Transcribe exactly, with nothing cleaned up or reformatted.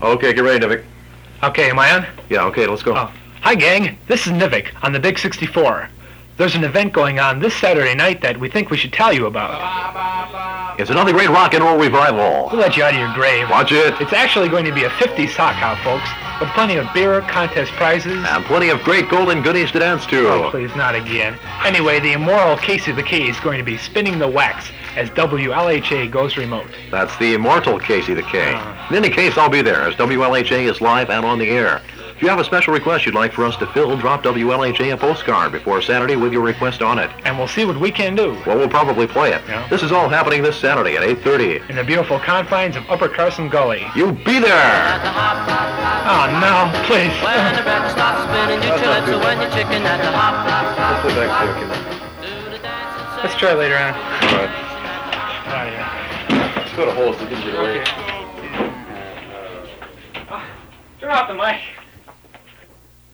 Okay, get ready, Nivik. Okay, am I on? Yeah, okay, let's go. Oh. Hi, gang. This is Nivik on the Big sixty-four. There's an event going on this Saturday night that we think we should tell you about. It's another great rock and roll revival. We'll let you out of your grave. Watch it. It's actually going to be a fifties sock out, folks, with plenty of beer, contest prizes. And plenty of great golden goodies to dance to. Oh, please, not again. Anyway, the immoral Casey the K is going to be spinning the wax as W L H A goes remote. That's the immortal Casey the K. Uh. In any case, I'll be there as W L H A is live and on the air. If you have a special request you'd like for us to fill, drop W L H A a postcard before Saturday with your request on it. And we'll see what we can do. Well, we'll probably play it. Yeah. This is all happening this Saturday at eight thirty. In the beautiful confines of Upper Carson Gully. You be there! Oh, no, please. When the record starts spinning, you chill it, so when you're chicken at the hop, hop, hop. Let's go back there, Let's try later on. All right. Oh, yeah. Let's go to holes so we can get away. Turn off the mic.